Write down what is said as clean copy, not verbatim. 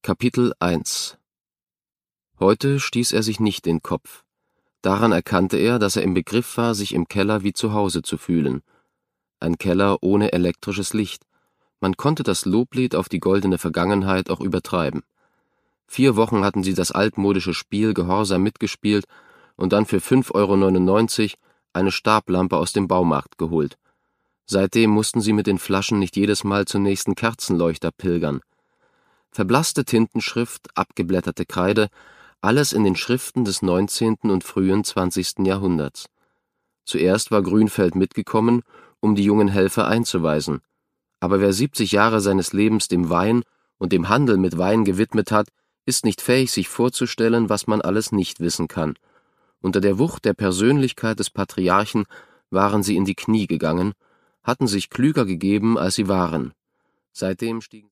Kapitel 1 Heute stieß er sich nicht den Kopf. Daran erkannte er, dass er im Begriff war, sich im Keller wie zu Hause zu fühlen. Ein Keller ohne elektrisches Licht. Man konnte das Loblied auf die goldene Vergangenheit auch übertreiben. 4 Wochen hatten sie das altmodische Spiel gehorsam mitgespielt und dann für 5,99 € eine Stablampe aus dem Baumarkt geholt. Seitdem mussten sie mit den Flaschen nicht jedes Mal zum nächsten Kerzenleuchter pilgern. Verblasste Tintenschrift, abgeblätterte Kreide, alles in den Schriften des 19. und frühen 20. Jahrhunderts. Zuerst war Grünfeld mitgekommen, um die jungen Helfer einzuweisen. Aber wer 70 Jahre seines Lebens dem Wein und dem Handel mit Wein gewidmet hat, ist nicht fähig, sich vorzustellen, was man alles nicht wissen kann. Unter der Wucht der Persönlichkeit des Patriarchen waren sie in die Knie gegangen, hatten sich klüger gegeben, als sie waren. Seitdem stiegen